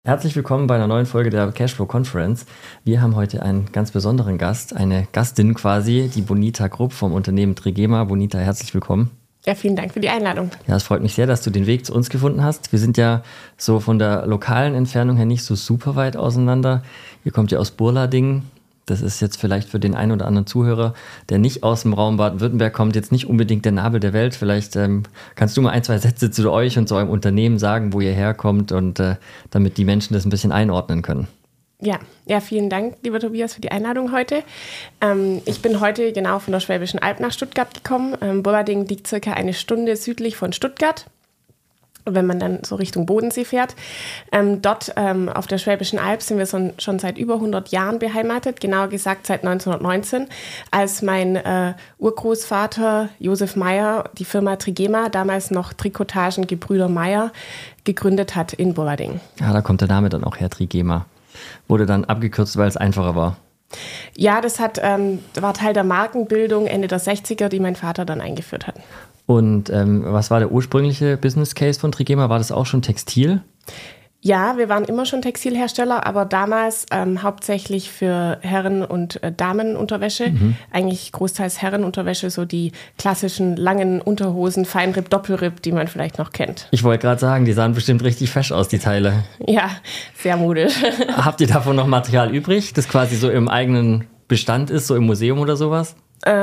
Herzlich willkommen bei einer neuen Folge der Cashflow Conference. Wir haben heute einen ganz besonderen Gast, eine Gastin quasi, die Bonita Grupp vom Unternehmen Trigema. Bonita, herzlich willkommen. Ja, vielen Dank für die Einladung. Ja, es freut mich sehr, dass du den Weg zu uns gefunden hast. Wir sind ja so von der lokalen Entfernung her nicht so super weit auseinander. Ihr kommt ja aus Burlading. Das ist jetzt vielleicht für den einen oder anderen Zuhörer, der nicht aus dem Raum Baden-Württemberg kommt, jetzt nicht unbedingt der Nabel der Welt. Vielleicht kannst du mal ein, zwei Sätze zu euch und zu eurem Unternehmen sagen, wo ihr herkommt und damit die Menschen das ein bisschen einordnen können. Ja, vielen Dank, lieber Tobias, für die Einladung heute. Ich bin heute genau von der Schwäbischen Alb nach Stuttgart gekommen. Burlading liegt circa eine Stunde südlich von Stuttgart, wenn man dann so Richtung Bodensee fährt. Dort auf der Schwäbischen Alb sind wir schon seit über 100 Jahren beheimatet, genauer gesagt seit 1919, als mein Urgroßvater Josef Meyer die Firma Trigema, damals noch Trikotagen Gebrüder Meyer, gegründet hat in Burlading. Ja, da kommt der Name dann auch her, Trigema. Wurde dann abgekürzt, weil es einfacher war. Ja, das war Teil der Markenbildung Ende der 60er, die mein Vater dann eingeführt hat. Und was war der ursprüngliche Business Case von Trigema? War das auch schon Textil? Ja, wir waren immer schon Textilhersteller, aber damals hauptsächlich für Herren- und Damenunterwäsche. Eigentlich großteils Herrenunterwäsche, so die klassischen langen Unterhosen, Feinripp, Doppelripp, die man vielleicht noch kennt. Ich wollte gerade sagen, die sahen bestimmt richtig fesch aus, die Teile. Ja, sehr modisch. Habt ihr davon noch Material übrig, das quasi so im eigenen Bestand ist, so im Museum oder sowas?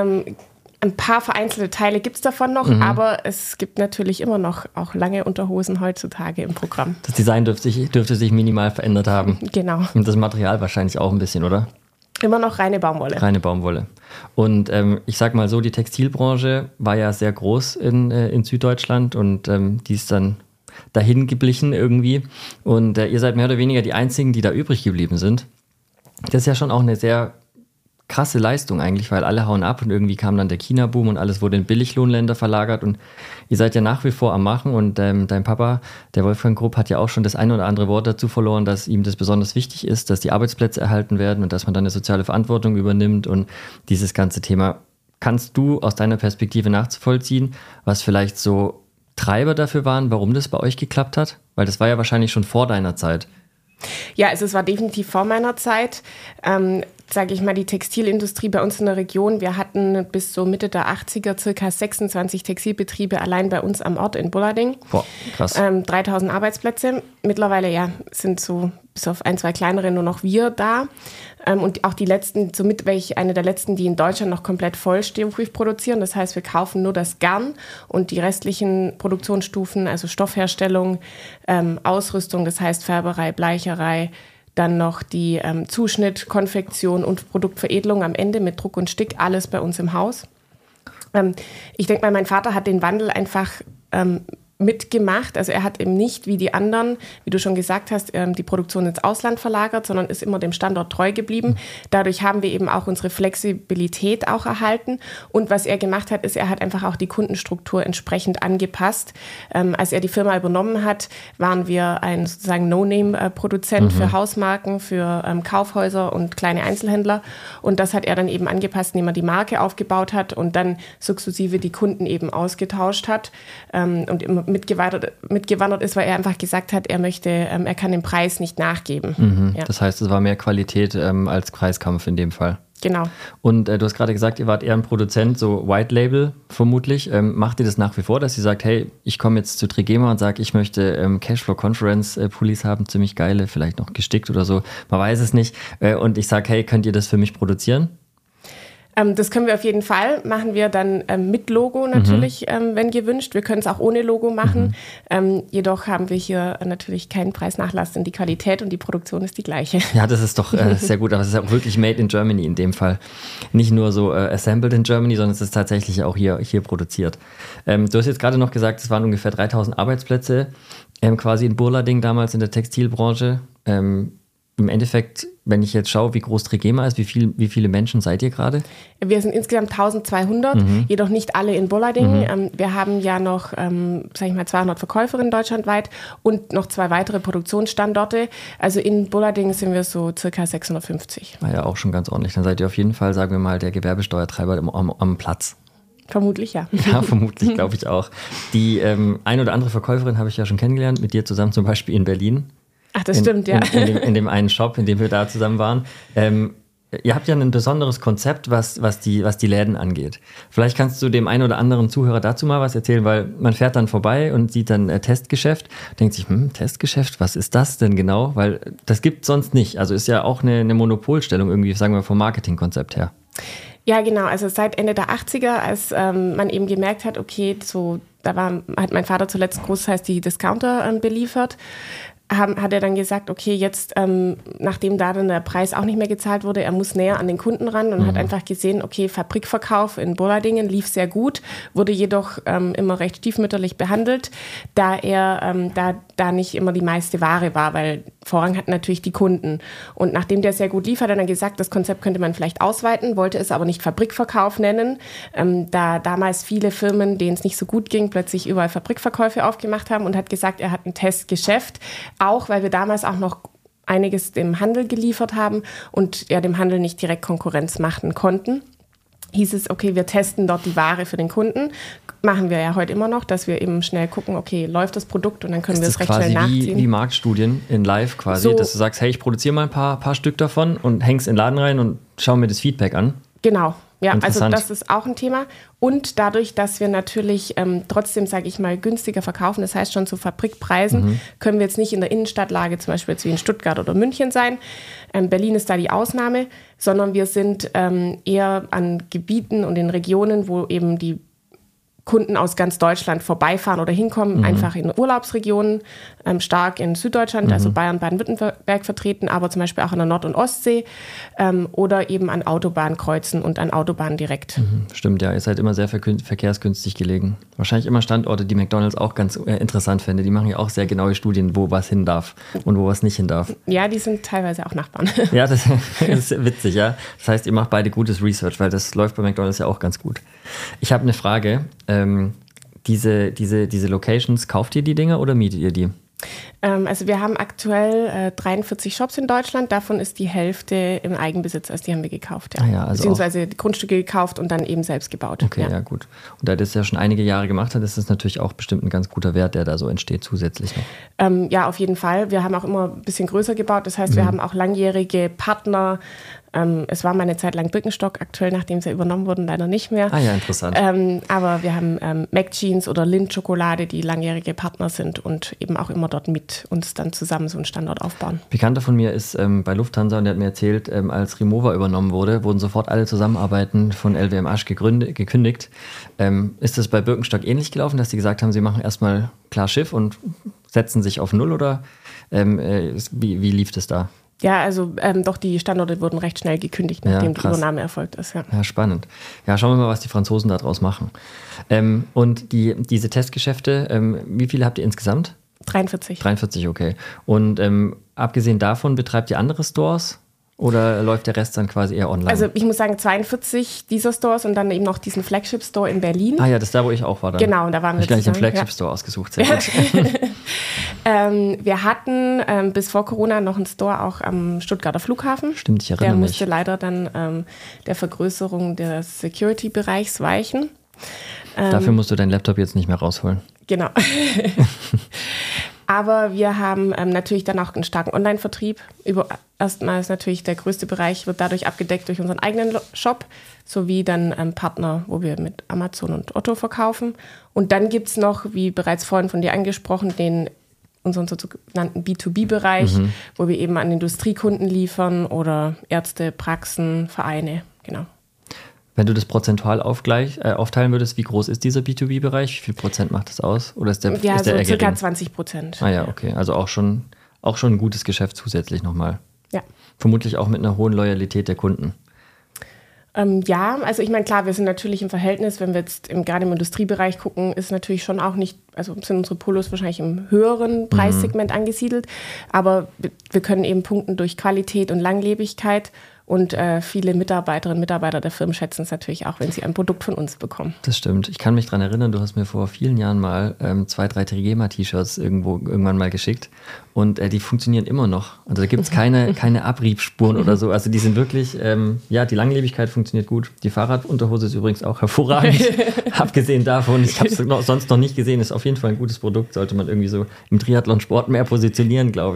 Ein paar vereinzelte Teile gibt es davon noch, aber es gibt natürlich immer noch auch lange Unterhosen heutzutage im Programm. Das Design dürfte sich minimal verändert haben. Genau. Und das Material wahrscheinlich auch ein bisschen, oder? Immer noch reine Baumwolle. Reine Baumwolle. Und ich sag mal so, die Textilbranche war ja sehr groß in Süddeutschland und die ist dann dahin geblichen irgendwie. Und ihr seid mehr oder weniger die Einzigen, die da übrig geblieben sind. Das ist ja schon auch eine sehr krasse Leistung eigentlich, weil alle hauen ab und irgendwie kam dann der China-Boom und alles wurde in Billiglohnländer verlagert und ihr seid ja nach wie vor am Machen und dein Papa, der Wolfgang Grupp, hat ja auch schon das ein oder andere Wort dazu verloren, dass ihm das besonders wichtig ist, dass die Arbeitsplätze erhalten werden und dass man dann eine soziale Verantwortung übernimmt und dieses ganze Thema. Kannst du aus deiner Perspektive nachvollziehen, was vielleicht so Treiber dafür waren, warum das bei euch geklappt hat? Weil das war ja wahrscheinlich schon vor deiner Zeit. Ja, es war definitiv vor meiner Zeit. Sage ich mal, die Textilindustrie bei uns in der Region, wir hatten bis so Mitte der 80er circa 26 Textilbetriebe allein bei uns am Ort in Burlading. Boah, krass. 3000 Arbeitsplätze. Mittlerweile sind so bis auf ein, zwei kleinere nur noch wir da. Und auch die letzten, somit eine der letzten, die in Deutschland noch komplett vollstufig produzieren. Das heißt, wir kaufen nur das Garn und die restlichen Produktionsstufen, also Stoffherstellung, Ausrüstung, das heißt Färberei, Bleicherei, dann noch die Zuschnitt, Konfektion und Produktveredelung am Ende mit Druck und Stick, alles bei uns im Haus. Ich denke mal, mein Vater hat den Wandel einfach mitgemacht. Also er hat eben nicht wie die anderen, wie du schon gesagt hast, die Produktion ins Ausland verlagert, sondern ist immer dem Standort treu geblieben. Dadurch haben wir eben auch unsere Flexibilität auch erhalten. Und was er gemacht hat, ist, er hat einfach auch die Kundenstruktur entsprechend angepasst. Als er die Firma übernommen hat, waren wir ein sozusagen No-Name-Produzent für Hausmarken, für Kaufhäuser und kleine Einzelhändler. Und das hat er dann eben angepasst, indem er die Marke aufgebaut hat und dann sukzessive die Kunden eben ausgetauscht hat und immer mitgewandert ist, weil er einfach gesagt hat, er kann dem Preis nicht nachgeben. Ja. Das heißt, es war mehr Qualität als Preiskampf in dem Fall. Genau. Und du hast gerade gesagt, ihr wart eher ein Produzent, so White Label vermutlich. Macht ihr das nach wie vor, dass ihr sagt, hey, ich komme jetzt zu Trigema und sage, ich möchte Cashflow Conference Pullis haben, ziemlich geile, vielleicht noch gestickt oder so, man weiß es nicht. Und ich sage, hey, könnt ihr das für mich produzieren? Das können wir auf jeden Fall. Machen wir dann mit Logo natürlich, wenn gewünscht. Wir können es auch ohne Logo machen. Jedoch haben wir hier natürlich keinen Preisnachlass, denn die Qualität und die Produktion ist die gleiche. Ja, das ist doch sehr gut. Aber es ist auch wirklich made in Germany in dem Fall. Nicht nur so assembled in Germany, sondern es ist tatsächlich auch hier produziert. Du hast jetzt gerade noch gesagt, es waren ungefähr 3000 Arbeitsplätze quasi in Burlading damals in der Textilbranche. Im Endeffekt, wenn ich jetzt schaue, wie groß Trigema ist, wie viele Menschen seid ihr gerade? Wir sind insgesamt 1200, jedoch nicht alle in Burlading. Wir haben ja noch, 200 Verkäuferinnen deutschlandweit und noch 2 weitere Produktionsstandorte. Also in Burlading sind wir so circa 650. War ja auch schon ganz ordentlich. Dann seid ihr auf jeden Fall, sagen wir mal, der Gewerbesteuertreiber am Platz. Vermutlich, ja. Ja, vermutlich, glaube ich auch. Die ein oder andere Verkäuferin habe ich ja schon kennengelernt, mit dir zusammen zum Beispiel in Berlin. Ach, das stimmt, ja. In dem einen Shop, in dem wir da zusammen waren. Ihr habt ja ein besonderes Konzept, was die Läden angeht. Vielleicht kannst du dem einen oder anderen Zuhörer dazu mal was erzählen, weil man fährt dann vorbei und sieht dann Testgeschäft, denkt sich, Testgeschäft, was ist das denn genau? Weil das gibt es sonst nicht. Also ist ja auch eine Monopolstellung irgendwie, sagen wir vom Marketingkonzept her. Ja, genau. Also seit Ende der 80er, als man eben gemerkt hat, okay, hat mein Vater zuletzt großteils die Discounter beliefert, hat er dann gesagt, okay, jetzt, nachdem da dann der Preis auch nicht mehr gezahlt wurde, er muss näher an den Kunden ran und hat einfach gesehen, okay, Fabrikverkauf in Bollardingen lief sehr gut, wurde jedoch immer recht stiefmütterlich behandelt, da er da nicht immer die meiste Ware war, weil Vorrang hatten natürlich die Kunden. Und nachdem der sehr gut lief, hat er dann gesagt, das Konzept könnte man vielleicht ausweiten, wollte es aber nicht Fabrikverkauf nennen, da damals viele Firmen, denen es nicht so gut ging, plötzlich überall Fabrikverkäufe aufgemacht haben und hat gesagt, er hat ein Testgeschäft, auch weil wir damals auch noch einiges dem Handel geliefert haben und ja dem Handel nicht direkt Konkurrenz machen konnten. Hieß es, okay, wir testen dort die Ware für den Kunden. Machen wir ja heute immer noch, dass wir eben schnell gucken, okay, läuft das Produkt und dann können wir es recht schnell nachziehen. Das ist wie Marktstudien in live quasi, so, dass du sagst, hey, ich produziere mal ein paar Stück davon und häng's in den Laden rein und schau mir das Feedback an. Genau. Ja, also das ist auch ein Thema. Und dadurch, dass wir natürlich trotzdem, sage ich mal, günstiger verkaufen, das heißt schon zu Fabrikpreisen, können wir jetzt nicht in der Innenstadtlage, zum Beispiel jetzt wie in Stuttgart oder München sein. Berlin ist da die Ausnahme, sondern wir sind eher an Gebieten und in Regionen, wo eben die Kunden aus ganz Deutschland vorbeifahren oder hinkommen, einfach in Urlaubsregionen, stark in Süddeutschland, also Bayern, Baden-Württemberg vertreten, aber zum Beispiel auch an der Nord- und Ostsee oder eben an Autobahnkreuzen und an Autobahnen direkt. Stimmt, ja, ihr seid immer sehr verkehrsgünstig gelegen. Wahrscheinlich immer Standorte, die McDonald's auch ganz interessant finde. Die machen ja auch sehr genaue Studien, wo was hin darf und wo was nicht hin darf. Ja, die sind teilweise auch Nachbarn. Ja, das ist witzig, ja. Das heißt, ihr macht beide gutes Research, weil das läuft bei McDonald's ja auch ganz gut. Ich habe eine Frage. Diese Locations, kauft ihr die Dinger oder mietet ihr die? Also wir haben aktuell 43 Shops in Deutschland, davon ist die Hälfte im Eigenbesitz, also die haben wir gekauft, ja. Also beziehungsweise die Grundstücke gekauft und dann eben selbst gebaut. Okay, ja gut. Und da das ja schon einige Jahre gemacht hat, ist das natürlich auch bestimmt ein ganz guter Wert, der da so entsteht zusätzlich noch. Ja, auf jeden Fall. Wir haben auch immer ein bisschen größer gebaut, das heißt, wir haben auch langjährige Partner. Es war mal eine Zeit lang Birkenstock, aktuell, nachdem sie übernommen wurden, leider nicht mehr. Ah ja, interessant. Aber wir haben McJeans oder Lindt Schokolade, die langjährige Partner sind und eben auch immer dort mit uns dann zusammen so einen Standort aufbauen. Bekannter von mir ist bei Lufthansa und der hat mir erzählt, als Rimowa übernommen wurde, wurden sofort alle Zusammenarbeiten von LWM-Asch gekündigt. Ist das bei Birkenstock ähnlich gelaufen, dass die gesagt haben, sie machen erstmal klar Schiff und setzen sich auf Null oder wie lief das da? Ja, also doch, die Standorte wurden recht schnell gekündigt, nachdem die Übernahme erfolgt ist. Ja, spannend. Ja, schauen wir mal, was die Franzosen daraus machen. Und diese Testgeschäfte, wie viele habt ihr insgesamt? 43. 43, okay. Und abgesehen davon, betreibt ihr andere Stores? Oder läuft der Rest dann quasi eher online? Also ich muss sagen, 42 dieser Stores und dann eben noch diesen Flagship-Store in Berlin. Ah ja, das ist da, wo ich auch war dann. Genau, und da waren wir zusammen. Ich habe gleich den Flagship-Store ausgesucht. Sehr gut. Wir hatten bis vor Corona noch einen Store auch am Stuttgarter Flughafen. Stimmt, ich erinnere mich. Der musste leider dann der Vergrößerung des Security-Bereichs weichen. Dafür musst du deinen Laptop jetzt nicht mehr rausholen. Genau. Aber wir haben natürlich dann auch einen starken Online-Vertrieb. Erstmal ist natürlich der größte Bereich, wird dadurch abgedeckt durch unseren eigenen Shop, sowie dann Partner, wo wir mit Amazon und Otto verkaufen. Und dann gibt es noch, wie bereits vorhin von dir angesprochen, unseren sogenannten B2B-Bereich, wo wir eben an Industriekunden liefern oder Ärzte, Praxen, Vereine, genau. Wenn du das prozentual aufteilen würdest, wie groß ist dieser B2B-Bereich? Wie viel Prozent macht das aus? Oder ist der so eher circa 20%. Ah ja, okay. Also auch schon ein gutes Geschäft zusätzlich nochmal. Ja. Vermutlich auch mit einer hohen Loyalität der Kunden. Ja, also ich meine, klar, wir sind natürlich im Verhältnis, wenn wir jetzt gerade im Industriebereich gucken, ist natürlich schon auch nicht, also sind unsere Polos wahrscheinlich im höheren Preissegment angesiedelt, aber wir können eben punkten durch Qualität und Langlebigkeit. Und viele Mitarbeiterinnen und Mitarbeiter der Firmen schätzen es natürlich auch, wenn sie ein Produkt von uns bekommen. Das stimmt. Ich kann mich daran erinnern, du hast mir vor vielen Jahren mal 2, 3 Trigema-T-Shirts irgendwann mal geschickt. Und die funktionieren immer noch. Also da gibt es keine Abriebspuren oder so. Also die sind wirklich, die Langlebigkeit funktioniert gut. Die Fahrradunterhose ist übrigens auch hervorragend. Abgesehen davon, ich habe es sonst noch nicht gesehen, ist auf jeden Fall ein gutes Produkt. Sollte man irgendwie so im Triathlon-Sport mehr positionieren, glaube ich.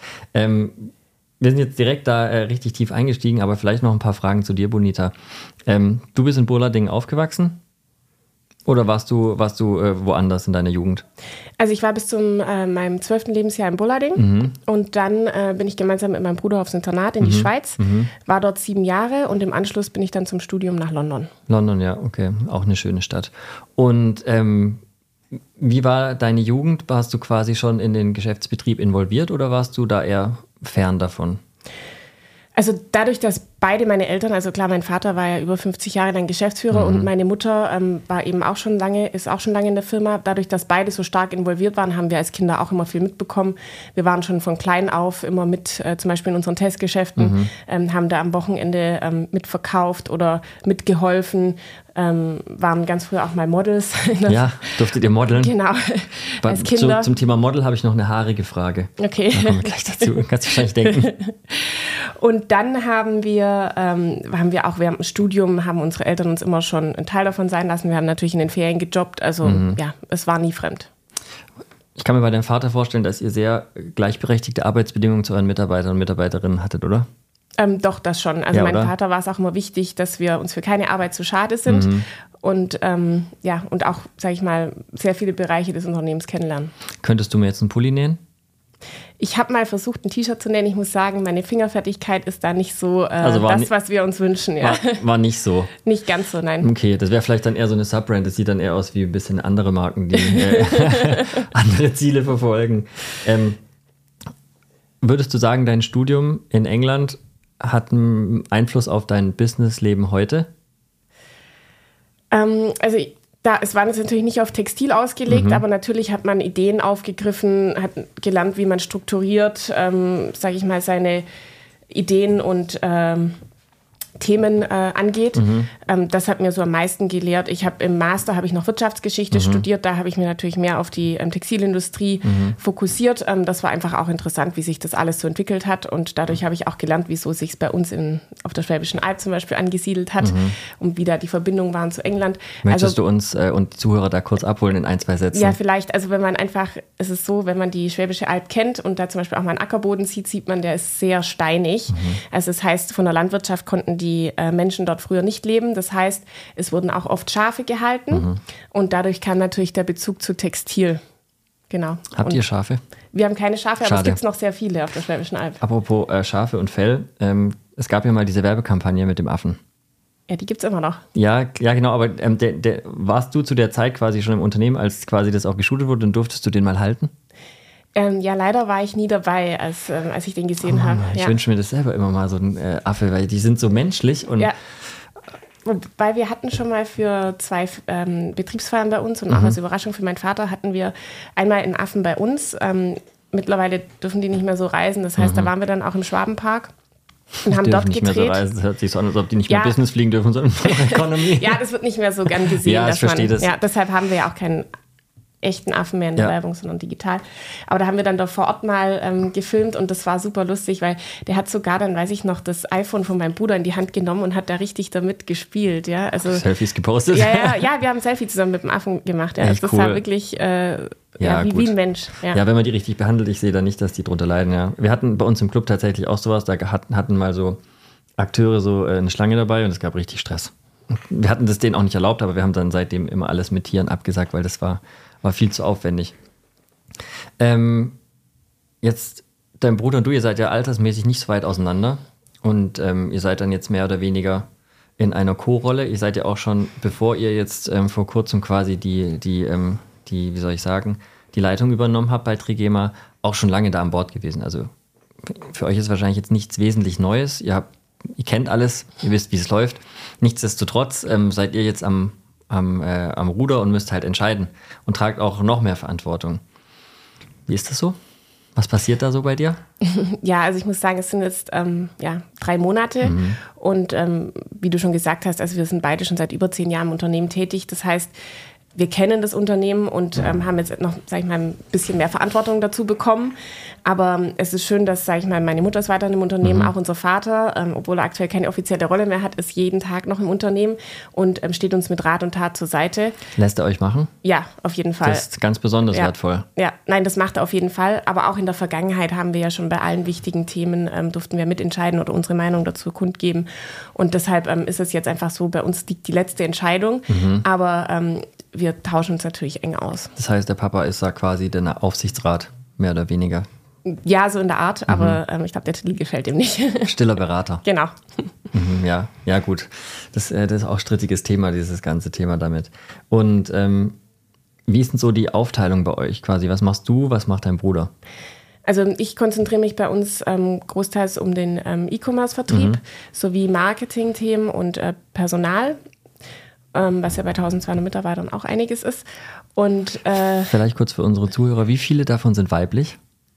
Wir sind jetzt direkt da richtig tief eingestiegen, aber vielleicht noch ein paar Fragen zu dir, Bonita. Du bist in Burlading aufgewachsen? Oder warst du woanders in deiner Jugend? Also ich war bis zu meinem 12. Lebensjahr in Burlading und dann bin ich gemeinsam mit meinem Bruder aufs Internat in die Schweiz, war dort 7 Jahre und im Anschluss bin ich dann zum Studium nach London. London, ja, okay, auch eine schöne Stadt. Und wie war deine Jugend? Warst du quasi schon in den Geschäftsbetrieb involviert oder warst du da eher fern davon? Also dadurch, dass beide meine Eltern, also klar, mein Vater war ja über 50 Jahre lang Geschäftsführer und meine Mutter war eben ist auch schon lange in der Firma. Dadurch, dass beide so stark involviert waren, haben wir als Kinder auch immer viel mitbekommen. Wir waren schon von klein auf immer mit, zum Beispiel in unseren Testgeschäften, haben da am Wochenende mitverkauft oder mitgeholfen, waren ganz früher auch mal Models. Ja, durftet ihr modeln? Genau, als Kinder. Zum Thema Model habe ich noch eine haarige Frage. Okay. Da kommen wir gleich dazu, kannst du wahrscheinlich denken. Und dann haben wir auch während dem Studium, haben unsere Eltern uns immer schon einen Teil davon sein lassen. Wir haben natürlich in den Ferien gejobbt, also ja, es war nie fremd. Ich kann mir bei deinem Vater vorstellen, dass ihr sehr gleichberechtigte Arbeitsbedingungen zu euren Mitarbeitern und Mitarbeiterinnen hattet, oder? Doch, das schon. Also ja, meinem Vater war es auch immer wichtig, dass wir uns für keine Arbeit zu schade sind und und auch, sage ich mal, sehr viele Bereiche des Unternehmens kennenlernen. Könntest du mir jetzt einen Pulli nähen? Ich habe mal versucht, ein T-Shirt zu nähen. Ich muss sagen, meine Fingerfertigkeit ist da nicht so was wir uns wünschen. Ja. War nicht so? Nicht ganz so, nein. Okay, das wäre vielleicht dann eher so eine Subbrand. Das sieht dann eher aus wie ein bisschen andere Marken, die andere Ziele verfolgen. Würdest du sagen, dein Studium in England hat einen Einfluss auf dein Businessleben heute? Es war jetzt natürlich nicht auf Textil ausgelegt, aber natürlich hat man Ideen aufgegriffen, hat gelernt, wie man strukturiert, sage ich mal, seine Ideen und Themen angeht. Das hat mir so am meisten gelehrt. Im Master habe ich noch Wirtschaftsgeschichte studiert, da habe ich mir natürlich mehr auf die Textilindustrie fokussiert. Das war einfach auch interessant, wie sich das alles so entwickelt hat und dadurch habe ich auch gelernt, wieso es sich bei uns auf der Schwäbischen Alb zum Beispiel angesiedelt hat und wie da die Verbindungen waren zu England. Möchtest du uns und die Zuhörer da kurz abholen in 1, 2 Sätzen? Ja, vielleicht. Also wenn man die Schwäbische Alb kennt und da zum Beispiel auch mal einen Ackerboden sieht man, der ist sehr steinig. Also das heißt, von der Landwirtschaft konnten die Menschen dort früher nicht leben. Das heißt, es wurden auch oft Schafe gehalten und dadurch kam natürlich der Bezug zu Textil. Genau. Habt ihr Schafe? Wir haben keine Schafe, Schade. aber es gibt noch sehr viele auf der Schwäbischen Alb. Apropos Schafe und Fell, es gab ja mal diese Werbekampagne mit dem Affen. Ja, die gibt es immer noch. Ja, genau, aber warst du zu der Zeit quasi schon im Unternehmen, als quasi das auch geshootet wurde, und durftest du den mal halten? Ja, leider war ich nie dabei, als ich den gesehen habe. Ich wünsche mir das selber immer mal, so ein Affe, weil die sind so menschlich. Und ja. Wobei wir hatten schon mal für 2 Betriebsfeiern bei uns und auch als Überraschung für meinen Vater hatten wir einmal einen Affen bei uns. Mittlerweile dürfen die nicht mehr so reisen, das heißt, da waren wir dann auch im Schwabenpark. Und haben dort nicht gedreht. Mehr so reisen. Das hört sich so an, als ob die nicht mehr Business fliegen dürfen, sondern Economy. Ja, das wird nicht mehr so gern gesehen. Ja, ich verstehe das. Ja, deshalb haben wir ja auch keinen echten Affen mehr in der Werbung, sondern digital. Aber da haben wir dann da vor Ort mal gefilmt und das war super lustig, weil der hat sogar dann, weiß ich noch, das iPhone von meinem Bruder in die Hand genommen und hat da richtig damit gespielt. Ja, also, Selfies gepostet? Ja, wir haben ein Selfie zusammen mit dem Affen gemacht. Ja. Also das war wirklich wie ein Mensch. Ja, wenn man die richtig behandelt, ich sehe da nicht, dass die drunter leiden. Ja. Wir hatten bei uns im Club tatsächlich auch sowas, da hatten mal so Akteure so eine Schlange dabei und es gab richtig Stress. Wir hatten das denen auch nicht erlaubt, aber wir haben dann seitdem immer alles mit Tieren abgesagt, weil das war viel zu aufwendig. Jetzt, dein Bruder und du, ihr seid ja altersmäßig nicht so weit auseinander und ihr seid dann jetzt mehr oder weniger in einer Co-Rolle. Ihr seid ja auch schon, bevor ihr jetzt vor kurzem quasi die wie soll ich sagen, die Leitung übernommen habt bei Trigema, auch schon lange da an Bord gewesen. Also für euch ist wahrscheinlich jetzt nichts wesentlich Neues. Ihr kennt alles, ihr wisst, wie es läuft. Nichtsdestotrotz seid ihr jetzt am Ruder und müsst halt entscheiden und tragt auch noch mehr Verantwortung. Wie ist das so? Was passiert da so bei dir? Ja, also ich muss sagen, es sind jetzt 3 Monate und wie du schon gesagt hast, also wir sind beide schon seit über 10 Jahren im Unternehmen tätig. Das heißt, wir kennen das Unternehmen und haben jetzt noch, sag ich mal, ein bisschen mehr Verantwortung dazu bekommen. Aber es ist schön, dass, sag ich mal, meine Mutter ist weiter im Unternehmen, auch unser Vater, obwohl er aktuell keine offizielle Rolle mehr hat, ist jeden Tag noch im Unternehmen und steht uns mit Rat und Tat zur Seite. Lässt er euch machen? Ja, auf jeden Fall. Das ist ganz besonders wertvoll. Ja, nein, das macht er auf jeden Fall. Aber auch in der Vergangenheit haben wir ja schon bei allen wichtigen Themen, durften wir mitentscheiden oder unsere Meinung dazu kundgeben. Und deshalb ist es jetzt einfach so, bei uns liegt die letzte Entscheidung. Aber wir tauschen uns natürlich eng aus. Das heißt, der Papa ist da quasi der Aufsichtsrat, mehr oder weniger. Ja, so in der Art, aber ich glaube, der Titel gefällt ihm nicht. Stiller Berater. Genau. Ja, gut. Das ist auch ein strittiges Thema, dieses ganze Thema damit. Und wie ist denn so die Aufteilung bei euch quasi? Was machst du, was macht dein Bruder? Also ich konzentriere mich bei uns großteils um den E-Commerce-Vertrieb sowie Marketing-Themen und Personal, was ja bei 1200 Mitarbeitern auch einiges ist. Und vielleicht kurz für unsere Zuhörer, wie viele davon sind weiblich?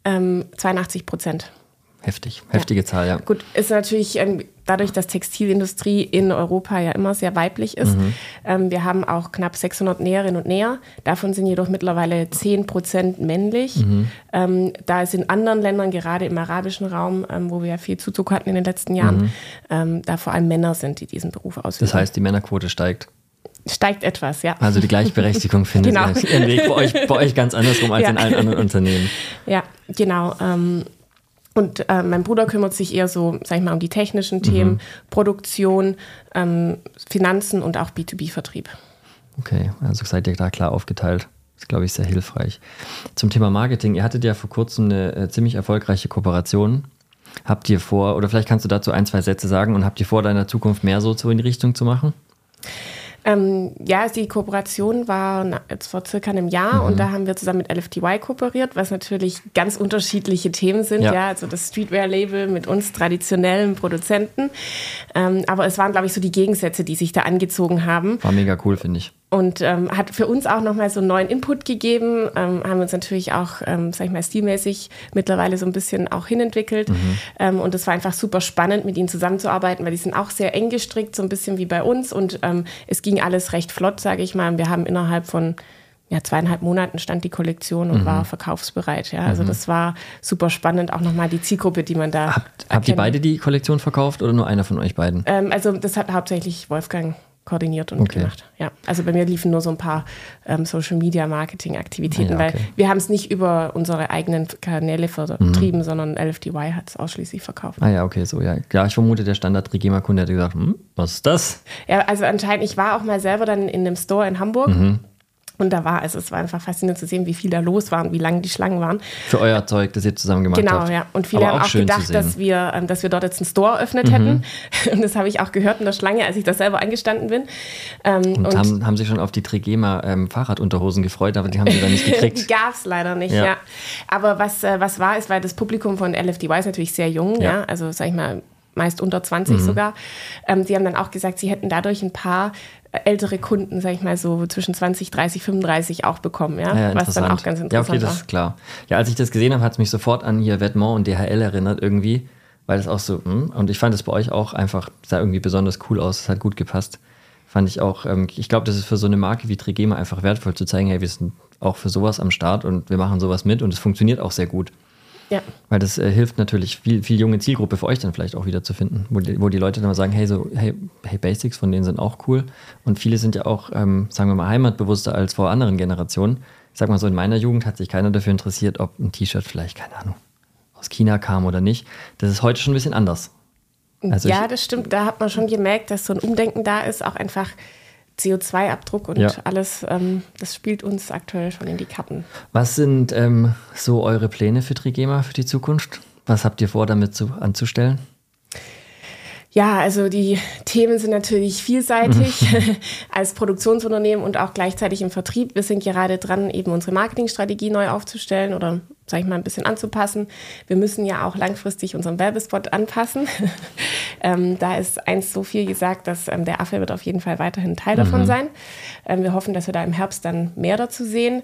82%. Heftige Zahl, ja. Gut, ist natürlich dadurch, dass Textilindustrie in Europa ja immer sehr weiblich ist. Wir haben auch knapp 600 Näherinnen und Näher. Davon sind jedoch mittlerweile 10% männlich. Da es in anderen Ländern, gerade im arabischen Raum, wo wir ja viel Zuzug hatten in den letzten Jahren, da vor allem Männer sind, die diesen Beruf ausüben. Das heißt, die Männerquote steigt? Steigt etwas, ja. Also die Gleichberechtigung findet ihren Weg bei euch ganz andersrum als in allen anderen Unternehmen. Ja, genau. Und mein Bruder kümmert sich eher so, sag ich mal, um die technischen Themen, Produktion, Finanzen und auch B2B-Vertrieb. Okay, also seid ihr da klar aufgeteilt. Das ist, glaube ich, sehr hilfreich. Zum Thema Marketing. Ihr hattet ja vor kurzem eine ziemlich erfolgreiche Kooperation. Habt ihr vor, oder vielleicht kannst du dazu 1, 2 Sätze sagen, und habt ihr vor, da in der Zukunft mehr so in die Richtung zu machen? Ja, die Kooperation war jetzt vor circa einem Jahr und da haben wir zusammen mit LFDY kooperiert, was natürlich ganz unterschiedliche Themen sind. Ja, also das Streetwear-Label mit uns traditionellen Produzenten. Aber es waren, glaube ich, so die Gegensätze, die sich da angezogen haben. War mega cool, finde ich. Und hat für uns auch nochmal so einen neuen Input gegeben, haben uns natürlich auch, sag ich mal, stilmäßig mittlerweile so ein bisschen auch hinentwickelt. Und es war einfach super spannend, mit ihnen zusammenzuarbeiten, weil die sind auch sehr eng gestrickt, so ein bisschen wie bei uns. Und es ging alles recht flott, sage ich mal. Wir haben innerhalb von 2,5 Monaten stand die Kollektion und war verkaufsbereit. Ja. Also das war super spannend, auch nochmal die Zielgruppe, die man da Habt ihr beide die Kollektion verkauft oder nur einer von euch beiden? Also das hat hauptsächlich Wolfgang koordiniert und gemacht. Ja, also bei mir liefen nur so ein paar Social-Media-Marketing-Aktivitäten, weil wir haben es nicht über unsere eigenen Kanäle vertrieben, sondern LFDY hat es ausschließlich verkauft. Ah ja, okay, so, ja. Ja, ich vermute, der Standard-Trigema-Kunde hätte gesagt, was ist das? Ja, also anscheinend, ich war auch mal selber dann in einem Store in Hamburg. Und es war einfach faszinierend zu sehen, wie viel da los war und wie lang die Schlangen waren. Für euer Zeug, das ihr zusammen gemacht habt. Genau, ja. Und viele haben auch gedacht, dass wir dort jetzt einen Store eröffnet hätten. Und das habe ich auch gehört in der Schlange, als ich da selber angestanden bin. Und haben sich schon auf die Trigema Fahrradunterhosen gefreut, aber die haben sie dann nicht gekriegt. Die gab es leider nicht, ja. Aber was war, ist, weil das Publikum von LFDY ist natürlich sehr jung, ja. Also, sag ich mal, meist unter 20 sogar. Die haben dann auch gesagt, sie hätten dadurch ein paar ältere Kunden, sag ich mal, so zwischen 20, 30, 35 auch bekommen, ja, was dann auch ganz interessant war. Ja, okay, das ist klar. Ja, als ich das gesehen habe, hat es mich sofort an hier Vetements und DHL erinnert irgendwie, weil das auch so, und ich fand es bei euch auch einfach, sah irgendwie besonders cool aus, es hat gut gepasst. Fand ich auch, ich glaube, das ist für so eine Marke wie Trigema einfach wertvoll zu zeigen, hey, wir sind auch für sowas am Start und wir machen sowas mit und es funktioniert auch sehr gut. Ja. Weil das hilft natürlich, viel junge Zielgruppe für euch dann vielleicht auch wieder zu finden, wo die Leute dann mal sagen, hey, Basics von denen sind auch cool. Und viele sind ja auch, sagen wir mal, heimatbewusster als vor anderen Generationen. Ich sag mal so, in meiner Jugend hat sich keiner dafür interessiert, ob ein T-Shirt vielleicht, keine Ahnung, aus China kam oder nicht. Das ist heute schon ein bisschen anders. Also das stimmt. Da hat man schon gemerkt, dass so ein Umdenken da ist, auch einfach CO2-Abdruck und alles, das spielt uns aktuell schon in die Karten. Was sind so eure Pläne für Trigema für die Zukunft? Was habt ihr vor, damit anzustellen? Ja, also die Themen sind natürlich vielseitig als Produktionsunternehmen und auch gleichzeitig im Vertrieb. Wir sind gerade dran, eben unsere Marketingstrategie neu aufzustellen oder, sag ich mal, ein bisschen anzupassen. Wir müssen ja auch langfristig unseren Werbespot anpassen. Da ist eins so viel gesagt, dass der Affe wird auf jeden Fall weiterhin Teil davon sein. Wir hoffen, dass wir da im Herbst dann mehr dazu sehen.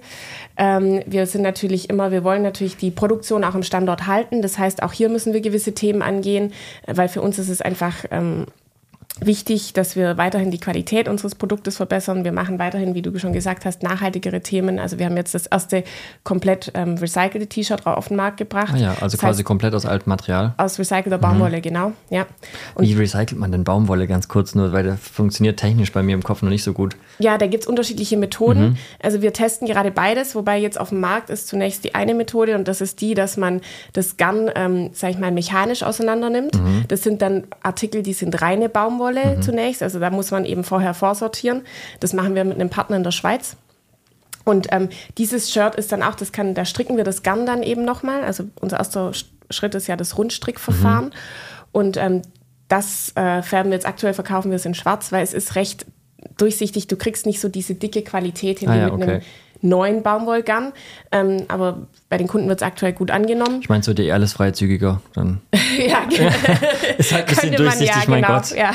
Wir wollen natürlich die Produktion auch im Standort halten. Das heißt, auch hier müssen wir gewisse Themen angehen, weil für uns ist es einfach wichtig, dass wir weiterhin die Qualität unseres Produktes verbessern. Wir machen weiterhin, wie du schon gesagt hast, nachhaltigere Themen. Also wir haben jetzt das erste komplett recycelte T-Shirt auf den Markt gebracht. Ah ja, also das quasi heißt, komplett aus altem Material. Aus recycelter Baumwolle, genau. Ja. Und wie recycelt man denn Baumwolle ganz kurz nur, weil das funktioniert technisch bei mir im Kopf noch nicht so gut. Ja, da gibt es unterschiedliche Methoden. Also wir testen gerade beides, wobei jetzt auf dem Markt ist zunächst die eine Methode und das ist die, dass man das Garn, sag ich mal, mechanisch auseinander nimmt. Das sind dann Artikel, die sind reine Baumwolle zunächst. Also da muss man eben vorher vorsortieren. Das machen wir mit einem Partner in der Schweiz. Und dieses Shirt ist dann auch, da stricken wir das Garn dann eben nochmal. Also unser erster Schritt ist ja das Rundstrickverfahren. Und das färben wir jetzt aktuell, verkaufen wir es in schwarz, weil es ist recht durchsichtig. Du kriegst nicht so diese dicke Qualität hin wie mit einem neuen Baumwollgarn. Aber bei den Kunden wird es aktuell gut angenommen. Ich meine, so wird ja alles freizügiger. Dann ja, genau. Ist halt ein bisschen durchsichtig, mein Gott. Ja.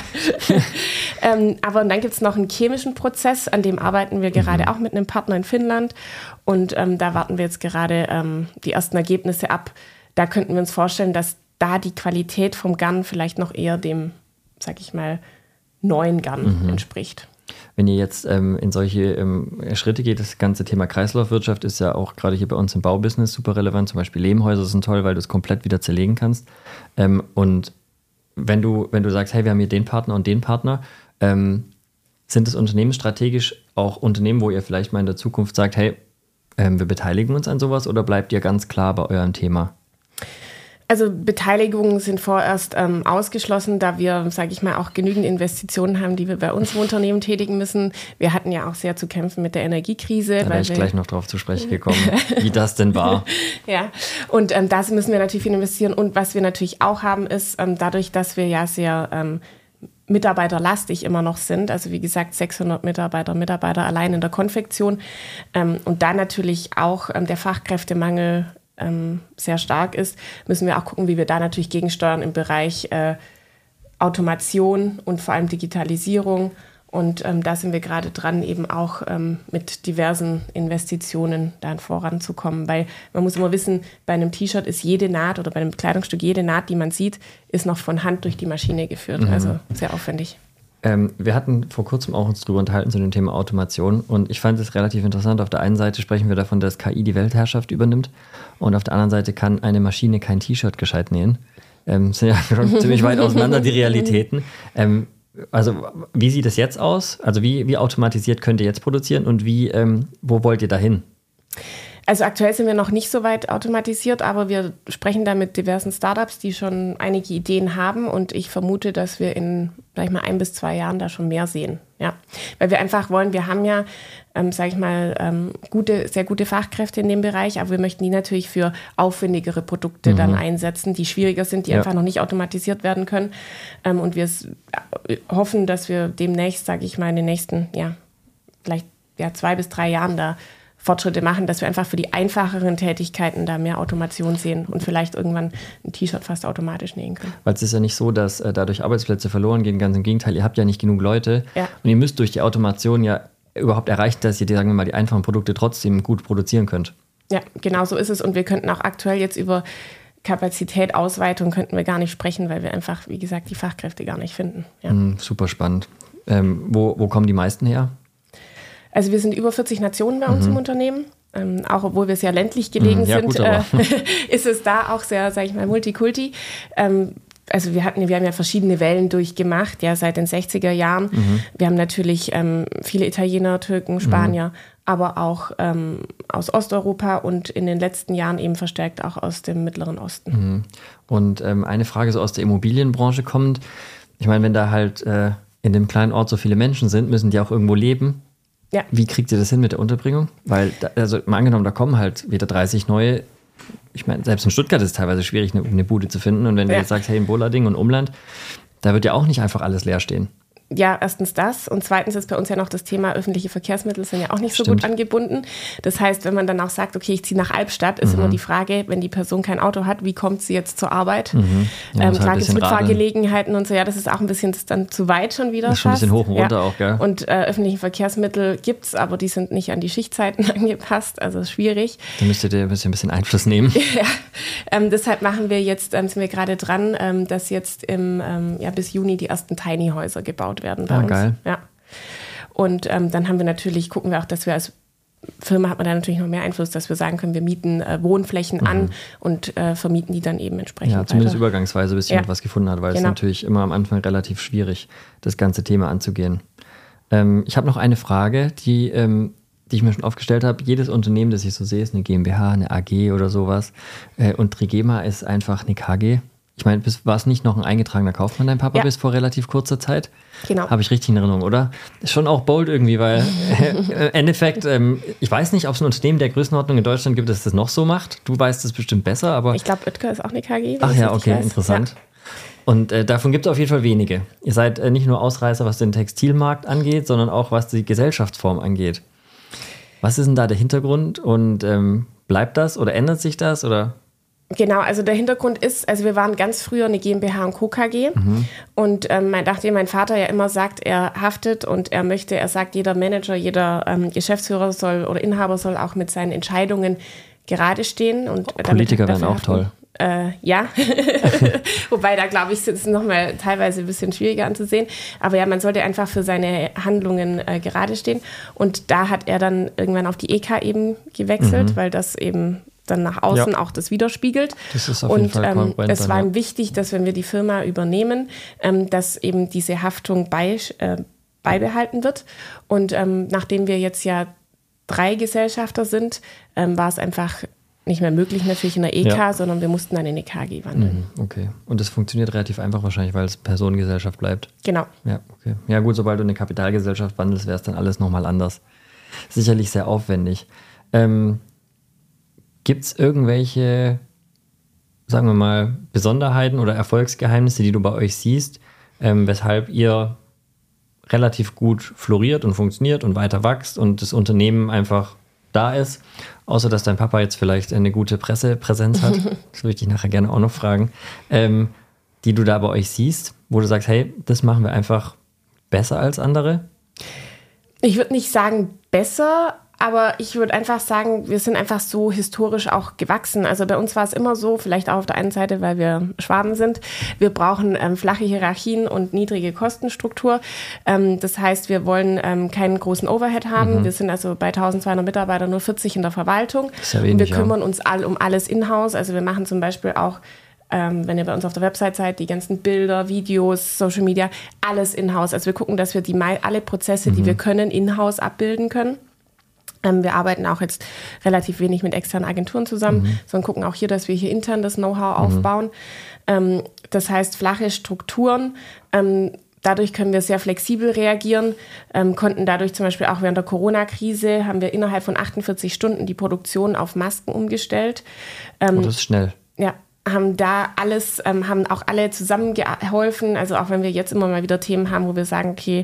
Aber dann gibt es noch einen chemischen Prozess, an dem arbeiten wir gerade auch mit einem Partner in Finnland. Und da warten wir jetzt gerade die ersten Ergebnisse ab. Da könnten wir uns vorstellen, dass da die Qualität vom Garn vielleicht noch eher dem, sag ich mal, neuen Garn entspricht. Wenn ihr jetzt in solche Schritte geht, das ganze Thema Kreislaufwirtschaft ist ja auch gerade hier bei uns im Baubusiness super relevant. Zum Beispiel Lehmhäuser sind toll, weil du es komplett wieder zerlegen kannst. Und wenn du sagst, hey, wir haben hier den Partner und den Partner, sind es unternehmensstrategisch auch Unternehmen, wo ihr vielleicht mal in der Zukunft sagt, hey, wir beteiligen uns an sowas oder bleibt ihr ganz klar bei eurem Thema? Also Beteiligungen sind vorerst ausgeschlossen, da wir, sage ich mal, auch genügend Investitionen haben, die wir bei uns im Unternehmen tätigen müssen. Wir hatten ja auch sehr zu kämpfen mit der Energiekrise. Da wäre ich gleich noch drauf zu sprechen gekommen, wie das denn war. Ja, und da müssen wir natürlich viel investieren. Und was wir natürlich auch haben, ist dadurch, dass wir ja sehr mitarbeiterlastig immer noch sind, also wie gesagt 600 Mitarbeiter allein in der Konfektion und da natürlich auch der Fachkräftemangel sehr stark ist, müssen wir auch gucken, wie wir da natürlich gegensteuern im Bereich Automation und vor allem Digitalisierung. Und da sind wir gerade dran, eben auch mit diversen Investitionen dann voranzukommen. Weil man muss immer wissen, bei einem T-Shirt ist jede Naht oder bei einem Kleidungsstück, jede Naht, die man sieht, ist noch von Hand durch die Maschine geführt. Also sehr aufwendig. Wir hatten vor kurzem auch uns darüber unterhalten zu dem Thema Automation und ich fand es relativ interessant. Auf der einen Seite sprechen wir davon, dass KI die Weltherrschaft übernimmt und auf der anderen Seite kann eine Maschine kein T-Shirt gescheit nähen. Sind ja schon ziemlich weit auseinander die Realitäten. Also wie sieht es jetzt aus? Also wie automatisiert könnt ihr jetzt produzieren und wo wollt ihr dahin? Also aktuell sind wir noch nicht so weit automatisiert, aber wir sprechen da mit diversen Startups, die schon einige Ideen haben und ich vermute, dass wir in, sag ich mal, 1 bis 2 Jahren da schon mehr sehen. Ja, weil wir einfach wollen, wir haben ja, sag ich mal, sehr gute Fachkräfte in dem Bereich, aber wir möchten die natürlich für aufwendigere Produkte dann einsetzen, die schwieriger sind, die einfach noch nicht automatisiert werden können. Und wir hoffen, dass wir demnächst, sage ich mal, in den nächsten, vielleicht 2 bis 3 Jahren da Fortschritte machen, dass wir einfach für die einfacheren Tätigkeiten da mehr Automation sehen und vielleicht irgendwann ein T-Shirt fast automatisch nähen können. Weil es ist ja nicht so, dass dadurch Arbeitsplätze verloren gehen, ganz im Gegenteil, ihr habt ja nicht genug Leute und ihr müsst durch die Automation ja überhaupt erreichen, dass ihr, sagen wir mal, die einfachen Produkte trotzdem gut produzieren könnt. Ja, genau so ist es und wir könnten auch aktuell jetzt über Kapazität, Ausweitung könnten wir gar nicht sprechen, weil wir einfach, wie gesagt, die Fachkräfte gar nicht finden. Ja. Super spannend. Wo kommen die meisten her? Also wir sind über 40 Nationen bei uns im Unternehmen. Auch obwohl wir sehr ländlich gelegen sind, gut, ist es da auch sehr, sage ich mal, Multikulti. Also wir haben ja verschiedene Wellen durchgemacht, ja, seit den 60er Jahren. Wir haben natürlich viele Italiener, Türken, Spanier, aber auch aus Osteuropa und in den letzten Jahren eben verstärkt auch aus dem Mittleren Osten. Und eine Frage so aus der Immobilienbranche kommt. Ich meine, wenn da halt in dem kleinen Ort so viele Menschen sind, müssen die auch irgendwo leben. Ja. Wie kriegt ihr das hin mit der Unterbringung? Weil, mal angenommen, da kommen halt wieder 30 neue. Ich meine, selbst in Stuttgart ist es teilweise schwierig, eine Bude zu finden. Und wenn du jetzt sagst, hey, in Bolading und Umland, da wird ja auch nicht einfach alles leer stehen. Ja, erstens das und zweitens ist bei uns ja noch das Thema, öffentliche Verkehrsmittel sind ja auch nicht so Stimmt. gut angebunden. Das heißt, wenn man dann auch sagt, okay, ich ziehe nach Albstadt, ist immer die Frage, wenn die Person kein Auto hat, wie kommt sie jetzt zur Arbeit? Ja, Klar gibt es Mitfahrgelegenheiten und so, ja, das ist auch ein bisschen das ist dann zu weit schon wieder. Das ist schon ein bisschen hoch und runter ja. auch, gell? Und öffentliche Verkehrsmittel gibt es, aber die sind nicht an die Schichtzeiten angepasst, also ist schwierig. Da müsstet ihr ein bisschen Einfluss nehmen. Ja, deshalb machen wir jetzt, sind wir gerade dran, dass jetzt bis Juni die ersten Tiny-Häuser gebaut werden bei uns. Geil. Ja. Und dann haben wir natürlich, gucken wir auch, dass wir als Firma hat man da natürlich noch mehr Einfluss, dass wir sagen können, wir mieten Wohnflächen an und vermieten die dann eben entsprechend Ja, zumindest weiter. übergangsweise, bis jemand was gefunden hat, weil es natürlich immer am Anfang relativ schwierig, das ganze Thema anzugehen. Ich habe noch eine Frage, die ich mir schon aufgestellt habe. Jedes Unternehmen, das ich so sehe, ist eine GmbH, eine AG oder sowas. Und Trigema ist einfach eine KG. Ich meine, war es nicht noch ein eingetragener Kaufmann, dein Papa, bis vor relativ kurzer Zeit? Genau. Habe ich richtig in Erinnerung, oder? Ist schon auch bold irgendwie, weil im Endeffekt, ich weiß nicht, ob es ein Unternehmen der Größenordnung in Deutschland gibt, das das noch so macht. Du weißt es bestimmt besser, aber... Ich glaube, Oetker ist auch eine KG. Ach ja, okay, interessant. Ja. Und davon gibt es auf jeden Fall wenige. Ihr seid nicht nur Ausreißer, was den Textilmarkt angeht, sondern auch, was die Gesellschaftsform angeht. Was ist denn da der Hintergrund und bleibt das oder ändert sich das oder... Genau, also der Hintergrund ist, also wir waren ganz früher eine GmbH und Co. KG und nachdem mein Vater ja immer sagt, er haftet und er sagt, jeder Manager, jeder Geschäftsführer soll oder Inhaber soll auch mit seinen Entscheidungen gerade stehen. Und Politiker wären auch toll. Ja, wobei da glaube ich, ist es nochmal teilweise ein bisschen schwieriger anzusehen. Aber ja, man sollte einfach für seine Handlungen gerade stehen. Und da hat er dann irgendwann auf die EK eben gewechselt, weil das eben dann nach außen auch das widerspiegelt. Das ist auf jeden Fall kongruent. Es war ihm wichtig, dass wenn wir die Firma übernehmen, dass eben diese Haftung beibehalten wird. Und nachdem wir jetzt ja 3 Gesellschafter sind, war es einfach nicht mehr möglich natürlich in der EK, sondern wir mussten dann in eine KG wandeln. Okay. Und das funktioniert relativ einfach wahrscheinlich, weil es Personengesellschaft bleibt. Genau. Ja, okay. Ja gut, sobald du eine Kapitalgesellschaft wandelst, wäre es dann alles nochmal anders. Sicherlich sehr aufwendig. Gibt es irgendwelche, sagen wir mal, Besonderheiten oder Erfolgsgeheimnisse, die du bei euch siehst, weshalb ihr relativ gut floriert und funktioniert und weiter wächst und das Unternehmen einfach da ist, außer dass dein Papa jetzt vielleicht eine gute Pressepräsenz hat, das würde ich dich nachher gerne auch noch fragen, die du da bei euch siehst, wo du sagst, hey, das machen wir einfach besser als andere? Ich würde nicht sagen besser, aber ich würde einfach sagen, wir sind einfach so historisch auch gewachsen. Also bei uns war es immer so, vielleicht auch auf der einen Seite, weil wir Schwaben sind, wir brauchen flache Hierarchien und niedrige Kostenstruktur. Das heißt, wir wollen keinen großen Overhead haben. Wir sind also bei 1200 Mitarbeitern nur 40 in der Verwaltung. Das ist ja wenig, und wir kümmern uns um alles in-house. Also wir machen zum Beispiel auch, wenn ihr bei uns auf der Website seid, die ganzen Bilder, Videos, Social Media, alles in-house. Also wir gucken, dass wir alle Prozesse, die wir können, in-house abbilden können. Wir arbeiten auch jetzt relativ wenig mit externen Agenturen zusammen, sondern gucken auch hier, dass wir hier intern das Know-how aufbauen. Das heißt, flache Strukturen. Dadurch können wir sehr flexibel reagieren, konnten dadurch zum Beispiel auch während der Corona-Krise, haben wir innerhalb von 48 Stunden die Produktion auf Masken umgestellt. Das ist schnell. Ja. Haben auch alle zusammengeholfen. Also auch wenn wir jetzt immer mal wieder Themen haben, wo wir sagen, okay,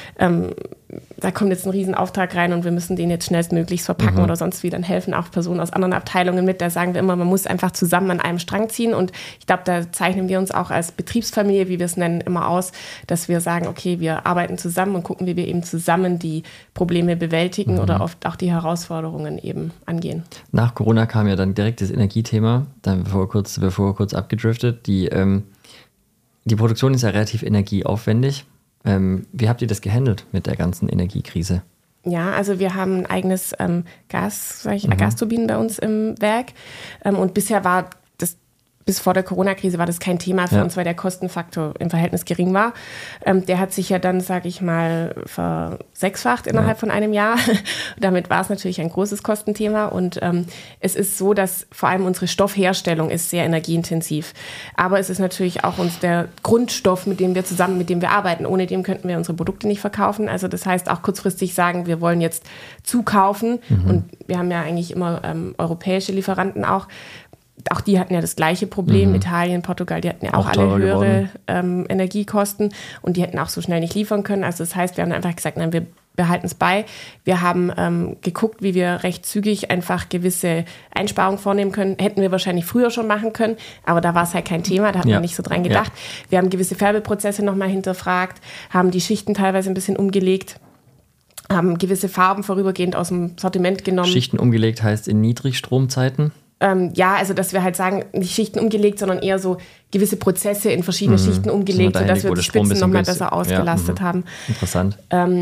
da kommt jetzt ein Riesenauftrag rein und wir müssen den jetzt schnellstmöglichst verpacken oder sonst wie, dann helfen auch Personen aus anderen Abteilungen mit. Da sagen wir immer, man muss einfach zusammen an einem Strang ziehen und ich glaube, da zeichnen wir uns auch als Betriebsfamilie, wie wir es nennen, immer aus, dass wir sagen, okay, wir arbeiten zusammen und gucken, wie wir eben zusammen die Probleme bewältigen oder oft auch die Herausforderungen eben angehen. Nach Corona kam ja dann direkt das Energiethema, dann bevor kurz abgedriftet. Die Produktion ist ja relativ energieaufwendig. Wie habt ihr das gehandelt mit der ganzen Energiekrise? Ja, also wir haben ein eigenes Gasturbinen bei uns im Werk. Und bisher war das, bis vor der Corona-Krise war das kein Thema für uns, weil der Kostenfaktor im Verhältnis gering war. Der hat sich ja dann, sage ich mal, versechsfacht innerhalb von einem Jahr. Damit war es natürlich ein großes Kostenthema. Und es ist so, dass vor allem unsere Stoffherstellung ist sehr energieintensiv. Aber es ist natürlich auch der Grundstoff, mit dem wir arbeiten. Ohne dem könnten wir unsere Produkte nicht verkaufen. Also das heißt auch kurzfristig sagen, wir wollen jetzt zukaufen. Und wir haben ja eigentlich immer europäische Lieferanten auch. auch die hatten ja das gleiche Problem, Italien, Portugal, die hatten ja auch alle höhere Energiekosten und die hätten auch so schnell nicht liefern können. Also das heißt, wir haben einfach gesagt, nein, wir behalten es bei. Wir haben geguckt, wie wir recht zügig einfach gewisse Einsparungen vornehmen können. Hätten wir wahrscheinlich früher schon machen können, aber da war es halt kein Thema, da hat man nicht so dran gedacht. Ja. Wir haben gewisse Färbeprozesse nochmal hinterfragt, haben die Schichten teilweise ein bisschen umgelegt, haben gewisse Farben vorübergehend aus dem Sortiment genommen. Schichten umgelegt heißt in Niedrigstromzeiten? Ja, also dass wir halt sagen, nicht Schichten umgelegt, sondern eher so gewisse Prozesse in verschiedene Schichten umgelegt, sodass wir die Spitzen nochmal besser ausgelastet haben. Interessant.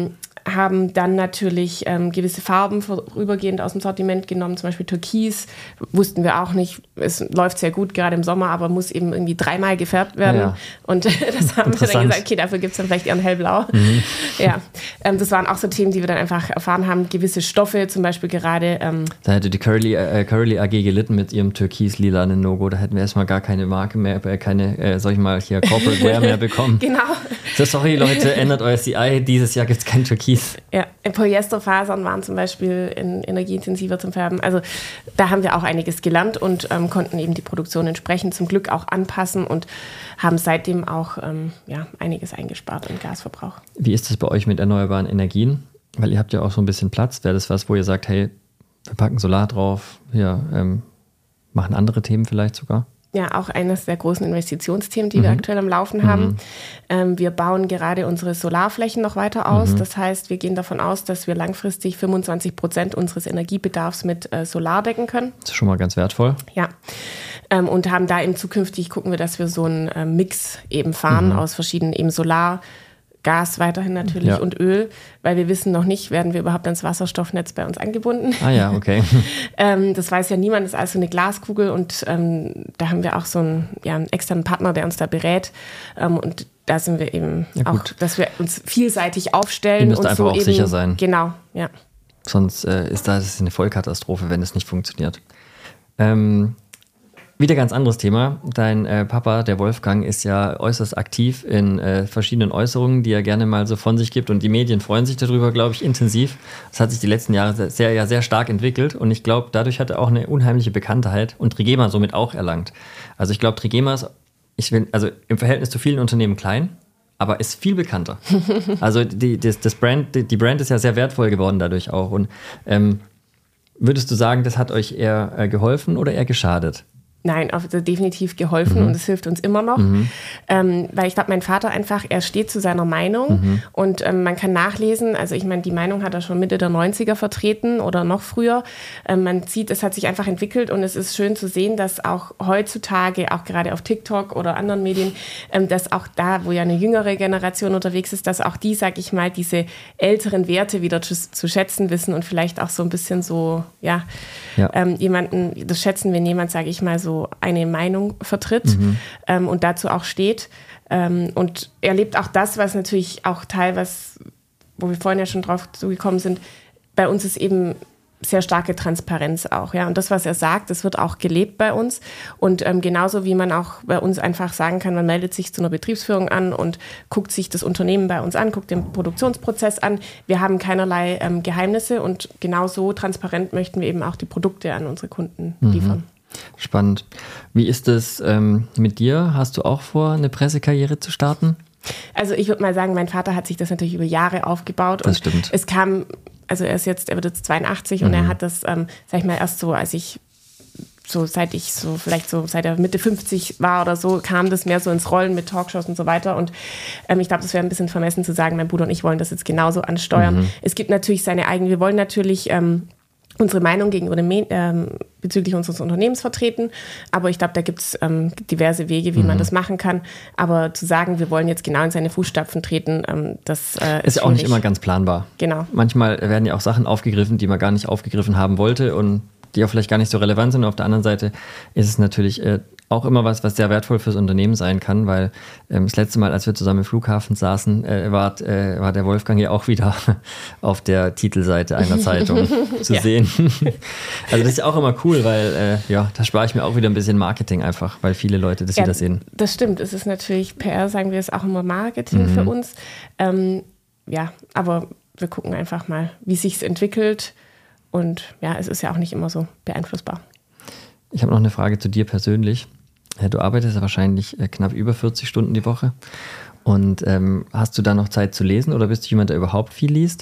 Haben dann natürlich gewisse Farben vorübergehend aus dem Sortiment genommen, zum Beispiel Türkis, wussten wir auch nicht, es läuft sehr gut, gerade im Sommer, aber muss eben irgendwie 3-mal gefärbt werden. Ja. Und das haben wir dann gesagt, okay, dafür gibt es dann vielleicht eher ein hellblau. Ja, das waren auch so Themen, die wir dann einfach erfahren haben, gewisse Stoffe, zum Beispiel gerade... da hätte die Curly AG gelitten mit ihrem türkis-lilanen Logo, da hätten wir erstmal gar keine Marke mehr, sag ich mal, hier Corporate Wear mehr bekommen. Genau. So, sorry Leute, ändert euer CI, dieses Jahr gibt es kein Türkis. Ja, Polyesterfasern waren zum Beispiel energieintensiver zum Färben. Also da haben wir auch einiges gelernt und konnten eben die Produktion entsprechend zum Glück auch anpassen und haben seitdem auch einiges eingespart im Gasverbrauch. Wie ist das bei euch mit erneuerbaren Energien? Weil ihr habt ja auch so ein bisschen Platz. Wäre das was, wo ihr sagt, hey, wir packen Solar drauf, machen andere Themen vielleicht sogar? Ja, auch eines der großen Investitionsthemen, die wir aktuell am Laufen haben. Wir bauen gerade unsere Solarflächen noch weiter aus. Das heißt, wir gehen davon aus, dass wir langfristig 25% unseres Energiebedarfs mit Solar decken können. Das ist schon mal ganz wertvoll. Ja. Und haben da eben zukünftig, gucken wir, dass wir so einen Mix eben fahren aus verschiedenen eben Solar, Gas weiterhin natürlich und Öl, weil wir wissen noch nicht, werden wir überhaupt ans Wasserstoffnetz bei uns angebunden. Ah ja, okay. Das weiß ja niemand, das ist also eine Glaskugel und da haben wir auch so einen externen Partner, der uns da berät und da sind wir eben auch, dass wir uns vielseitig aufstellen. Ihr müsst und einfach so auch eben, sicher sein. Genau, ja. Sonst ist das eine Vollkatastrophe, wenn es nicht funktioniert. Wieder ganz anderes Thema. Dein Papa, der Wolfgang, ist ja äußerst aktiv in verschiedenen Äußerungen, die er gerne mal so von sich gibt. Und die Medien freuen sich darüber, glaube ich, intensiv. Das hat sich die letzten Jahre sehr stark entwickelt. Und ich glaube, dadurch hat er auch eine unheimliche Bekanntheit und Trigema somit auch erlangt. Also ich glaube, Trigema ist, im Verhältnis zu vielen Unternehmen klein, aber ist viel bekannter. Also die Brand ist ja sehr wertvoll geworden dadurch auch. Und würdest du sagen, das hat euch eher geholfen oder eher geschadet? Nein, also definitiv geholfen und es hilft uns immer noch, weil ich glaube, mein Vater einfach, er steht zu seiner Meinung und man kann nachlesen, also ich meine, die Meinung hat er schon Mitte der 90er vertreten oder noch früher. Man sieht, es hat sich einfach entwickelt und es ist schön zu sehen, dass auch heutzutage, auch gerade auf TikTok oder anderen Medien, dass auch da, wo ja eine jüngere Generation unterwegs ist, dass auch die, sag ich mal, diese älteren Werte wieder zu schätzen wissen und vielleicht auch so ein bisschen so, jemanden, das schätzen, wenn jemand, sage ich mal, so eine Meinung vertritt und dazu auch steht. Und er lebt auch das, was natürlich auch teilweise, wo wir vorhin ja schon drauf zugekommen sind, bei uns ist eben sehr starke Transparenz auch. Ja? Und das, was er sagt, das wird auch gelebt bei uns. Und genauso wie man auch bei uns einfach sagen kann, man meldet sich zu einer Betriebsführung an und guckt sich das Unternehmen bei uns an, guckt den Produktionsprozess an. Wir haben keinerlei Geheimnisse und genauso transparent möchten wir eben auch die Produkte an unsere Kunden liefern. Spannend. Wie ist es mit dir? Hast du auch vor, eine Pressekarriere zu starten? Also ich würde mal sagen, mein Vater hat sich das natürlich über Jahre aufgebaut. Das stimmt. Es kam, also er wird jetzt 82 und er hat das, sag ich mal, erst so, seit er Mitte 50 war oder so, kam das mehr so ins Rollen mit Talkshows und so weiter. Und ich glaube, das wäre ein bisschen vermessen zu sagen, mein Bruder und ich wollen das jetzt genauso ansteuern. Es gibt natürlich wir wollen natürlich unsere Meinung gegenüber bezüglich unseres Unternehmens vertreten. Aber ich glaube, da gibt es diverse Wege, wie man das machen kann. Aber zu sagen, wir wollen jetzt genau in seine Fußstapfen treten, das ist ja auch nicht immer ganz planbar. Genau. Manchmal werden ja auch Sachen aufgegriffen, die man gar nicht aufgegriffen haben wollte und die auch vielleicht gar nicht so relevant sind. Und auf der anderen Seite ist es natürlich auch immer was sehr wertvoll fürs Unternehmen sein kann, weil das letzte Mal, als wir zusammen im Flughafen saßen, war der Wolfgang ja auch wieder auf der Titelseite einer Zeitung zu sehen. Also das ist ja auch immer cool, weil da spare ich mir auch wieder ein bisschen Marketing einfach, weil viele Leute das wieder sehen. Das stimmt, es ist natürlich PR, sagen wir es auch immer Marketing für uns. Aber wir gucken einfach mal, wie sich's entwickelt und ja, es ist ja auch nicht immer so beeinflussbar. Ich habe noch eine Frage zu dir persönlich. Du arbeitest ja wahrscheinlich knapp über 40 Stunden die Woche. Und hast du da noch Zeit zu lesen oder bist du jemand, der überhaupt viel liest?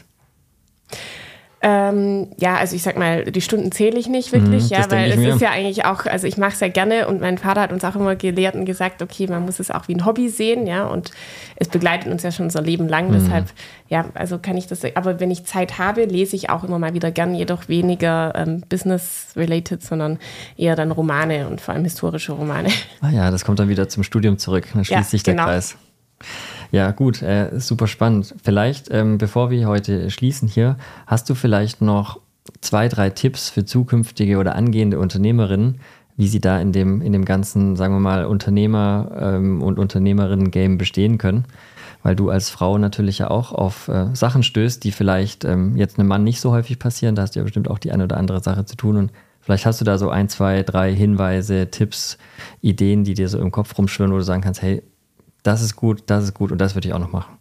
Also ich sag mal, die Stunden zähle ich nicht wirklich, weil es ist ja eigentlich auch, also ich mache es ja gerne und mein Vater hat uns auch immer gelehrt und gesagt, okay, man muss es auch wie ein Hobby sehen, ja, und es begleitet uns ja schon unser Leben lang, deshalb, also kann ich das, aber wenn ich Zeit habe, lese ich auch immer mal wieder gern, jedoch weniger business-related, sondern eher dann Romane und vor allem historische Romane. Ah ja, das kommt dann wieder zum Studium zurück, dann schließt sich der Kreis. Ja, gut, super spannend. Vielleicht, bevor wir heute schließen hier, hast du vielleicht noch 2, 3 Tipps für zukünftige oder angehende Unternehmerinnen, wie sie da in dem ganzen, sagen wir mal, Unternehmer- und Unternehmerinnen-Game bestehen können? Weil du als Frau natürlich ja auch auf Sachen stößt, die vielleicht jetzt einem Mann nicht so häufig passieren. Da hast du ja bestimmt auch die eine oder andere Sache zu tun. Und vielleicht hast du da so 1, 2, 3 Hinweise, Tipps, Ideen, die dir so im Kopf rumschwirren, wo du sagen kannst, hey, das ist gut und das würde ich auch noch machen.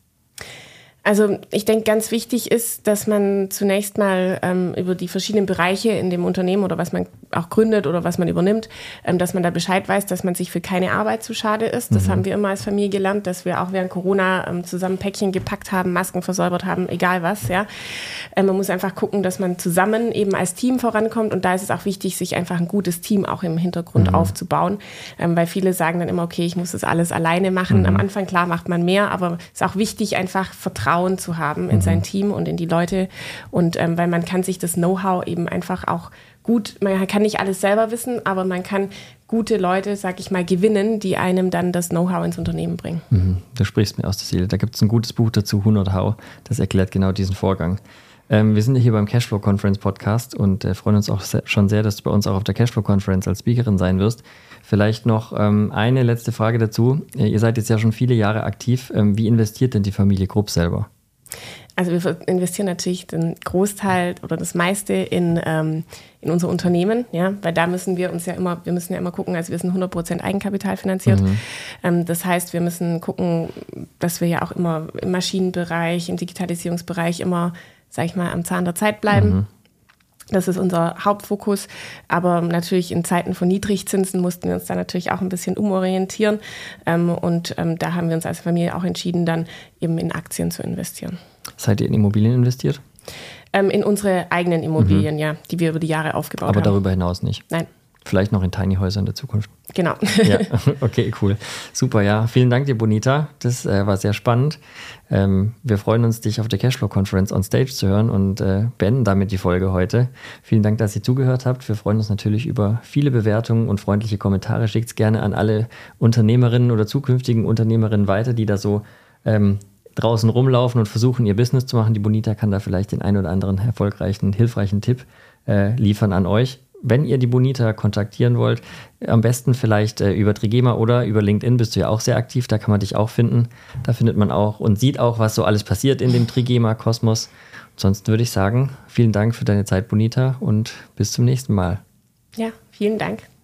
Also ich denke, ganz wichtig ist, dass man zunächst mal über die verschiedenen Bereiche in dem Unternehmen oder was man auch gründet oder was man übernimmt, dass man da Bescheid weiß, dass man sich für keine Arbeit zu schade ist. Das haben wir immer als Familie gelernt, dass wir auch während Corona zusammen Päckchen gepackt haben, Masken versäubert haben, egal was. Ja. Man muss einfach gucken, dass man zusammen eben als Team vorankommt und da ist es auch wichtig, sich einfach ein gutes Team auch im Hintergrund aufzubauen, weil viele sagen dann immer, okay, ich muss das alles alleine machen. Am Anfang, klar, macht man mehr, aber es ist auch wichtig, einfach Vertrauen zu haben in sein Team und in die Leute und weil man kann sich das Know-how eben einfach auch gut, man kann nicht alles selber wissen, aber man kann gute Leute, sag ich mal, gewinnen, die einem dann das Know-how ins Unternehmen bringen. Du sprichst mir aus der Seele. Da gibt es ein gutes Buch dazu, 100 How, das erklärt genau diesen Vorgang. Wir sind ja hier beim Cashflow Conference Podcast und freuen uns auch schon sehr, dass du bei uns auch auf der Cashflow Conference als Speakerin sein wirst. Vielleicht noch eine letzte Frage dazu. Ihr seid jetzt ja schon viele Jahre aktiv. Wie investiert denn die Familie Grupp selber? Also wir investieren natürlich den Großteil oder das meiste in unser Unternehmen, ja, weil da müssen wir müssen ja immer gucken, also wir sind 100% Eigenkapital finanziert. Das heißt, wir müssen gucken, dass wir ja auch immer im Maschinenbereich, im Digitalisierungsbereich immer, sag ich mal, am Zahn der Zeit bleiben. Das ist unser Hauptfokus, aber natürlich in Zeiten von Niedrigzinsen mussten wir uns da natürlich auch ein bisschen umorientieren und da haben wir uns als Familie auch entschieden, dann eben in Aktien zu investieren. Seid ihr in Immobilien investiert? In unsere eigenen Immobilien, ja, die wir über die Jahre aufgebaut haben. Aber darüber hinaus nicht? Nein. Vielleicht noch in Tiny Häuser in der Zukunft. Genau. Ja, okay, cool. Super, ja. Vielen Dank dir, Bonita. Das war sehr spannend. Wir freuen uns, dich auf der Cashflow Conference on Stage zu hören und beenden damit die Folge heute. Vielen Dank, dass ihr zugehört habt. Wir freuen uns natürlich über viele Bewertungen und freundliche Kommentare. Schickt es gerne an alle Unternehmerinnen oder zukünftigen Unternehmerinnen weiter, die da so draußen rumlaufen und versuchen, ihr Business zu machen. Die Bonita kann da vielleicht den einen oder anderen erfolgreichen, hilfreichen Tipp liefern an euch. Wenn ihr die Bonita kontaktieren wollt, am besten vielleicht über Trigema oder über LinkedIn bist du ja auch sehr aktiv, da kann man dich auch finden. Da findet man auch und sieht auch, was so alles passiert in dem Trigema-Kosmos. Ansonsten würde ich sagen, vielen Dank für deine Zeit, Bonita, und bis zum nächsten Mal. Ja, vielen Dank.